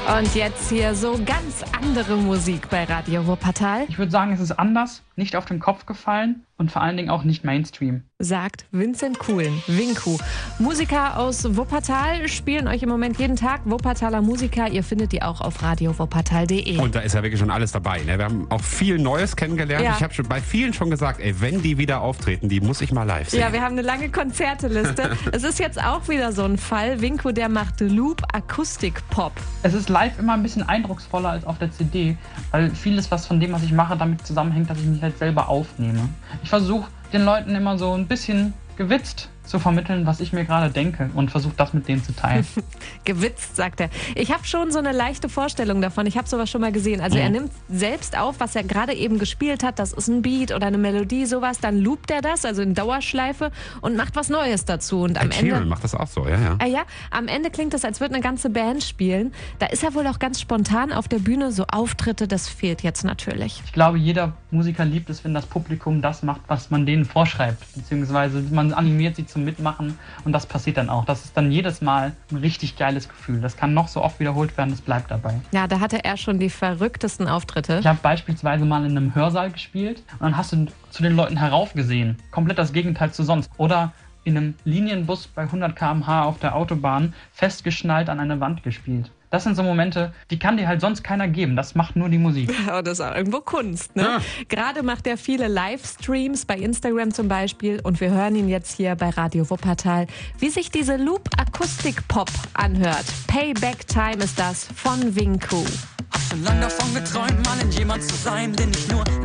Und jetzt hier so ganz andere Musik bei Radio Wuppertal. Ich würde sagen, es ist anders, nicht auf den Kopf gefallen und vor allen Dingen auch nicht Mainstream. Sagt Vincent Kuhlen, Winku. Musiker aus Wuppertal spielen euch im Moment jeden Tag. Wuppertaler Musiker, ihr findet die auch auf radiowuppertal.de. Und da ist ja wirklich schon alles dabei. Ne? Wir haben auch viel Neues kennengelernt. Ja. Ich habe schon bei vielen schon gesagt, wenn die wieder auftreten, die muss ich mal live sehen. Ja, wir haben eine lange Konzerteliste. Es ist jetzt auch wieder so ein Fall. Winku, der macht Loop Akustik Pop. Es ist live immer ein bisschen eindrucksvoller als auf der CD, weil vieles, was von dem, was ich mache, damit zusammenhängt, dass ich mich halt selber aufnehme. Ich versuche den Leuten immer so ein bisschen gewitzt zu vermitteln, was ich mir gerade denke und versuche das mit denen zu teilen. Gewitzt, sagt er. Ich habe schon so eine leichte Vorstellung davon. Ich habe sowas schon mal gesehen. Also er nimmt selbst auf, was er gerade eben gespielt hat. Das ist ein Beat oder eine Melodie, sowas. Dann loopt er das, also in Dauerschleife und macht was Neues dazu. Und am Ende macht das auch so, ja. Ja, am Ende klingt es, als würde eine ganze Band spielen. Da ist er wohl auch ganz spontan auf der Bühne. So Auftritte, das fehlt jetzt natürlich. Ich glaube, jeder Musiker liebt es, wenn das Publikum das macht, was man denen vorschreibt. Beziehungsweise man animiert sie zum Mitmachen und das passiert dann auch. Das ist dann jedes Mal ein richtig geiles Gefühl. Das kann noch so oft wiederholt werden, das bleibt dabei. Ja, da hatte er schon die verrücktesten Auftritte. Ich habe beispielsweise mal in einem Hörsaal gespielt und dann hast du zu den Leuten heraufgesehen. Komplett das Gegenteil zu sonst. Oder in einem Linienbus bei 100 km/h auf der Autobahn festgeschnallt an eine Wand gespielt. Das sind so Momente, die kann dir halt sonst keiner geben. Das macht nur die Musik. Ja, das ist auch irgendwo Kunst, ne? Ja. Gerade macht er viele Livestreams bei Instagram zum Beispiel. Und wir hören ihn jetzt hier bei Radio Wuppertal, wie sich diese Loop-Akustik-Pop anhört. Payback Time ist das von Winku. Hab schon lang davon geträumt, mal in jemand zu sein, den ich nur